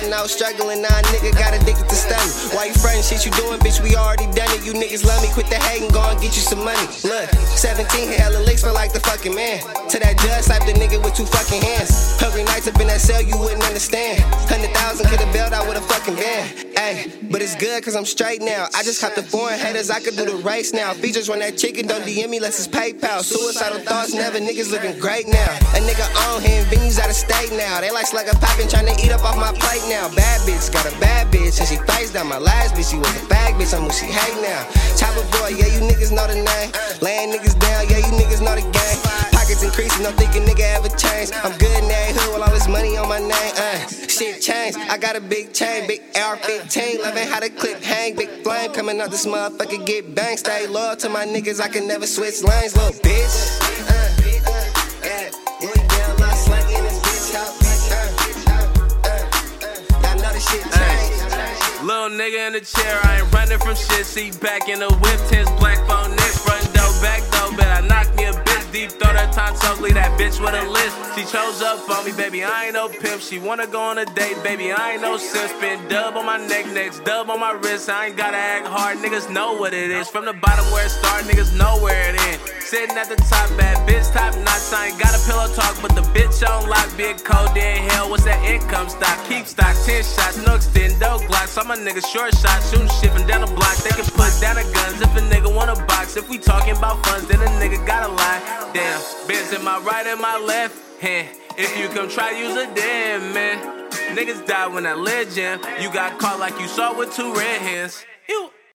starting out struggling, now a nigga got addicted to stunning. Why you frontin' shit you doing, bitch, we already done it. You niggas love me, quit the hating, go and get you some money. Look, 17 hit hella licks, feel like the fucking man. To that judge, slap the nigga with 2 fucking hands. Hungry nights up in that cell, you wouldn't understand. 100,000 could've bailed out with a fucking van. Ayy, but it's good cause I'm straight now. I just hopped the foreign haters, I could do the race now. Features run that chicken, don't DM me less it's PayPal. Suicidal thoughts, never, niggas looking great now. A nigga on him, Vinny's out of state now. They like slugger poppin', tryna eat up off my plate now. Bad bitch, got a bad bitch, and she face down my last bitch. She was a fag bitch, I'm who she hate now. Chopper boy, yeah, you niggas know the name. Laying niggas down, yeah, you niggas know the game. Pockets increasing, don't think a nigga ever change. I'm good in that hood with all this money on my name. Shit changed, I got a big chain, big AR-15. Loving how the clip hang, big flame coming out this motherfucker get banged. Stay loyal to my niggas, I can never switch lanes, little bitch. Little nigga in the chair, I ain't running from shit. Seat back in the whip, tense black phone next. Front door, back door, bet I knock me a bitch deep. Throw that time ugly, that bitch with a list. She chose up on me, baby, I ain't no pimp. She wanna go on a date, baby, I ain't no simp. Spin dub on my neck, next dub on my wrist. I ain't gotta act hard, niggas know what it is. From the bottom where it start, niggas know where it ends. Sitting at the top, bad bitch, top notch. I ain't got a pillow talk, but the bitch on lock. Big cold in hell, what's that income stock? Keep stock, 10 shots, no extendo glocks. All my niggas short shots, shooting shit from down the block. They can put down the guns if a nigga want a box. If we talking about funds, then a nigga gotta lie. Damn, Benz in my right and my left hand. If you come try, use a damn man. Niggas die when I legend. You got caught like you saw with 2 red hands. You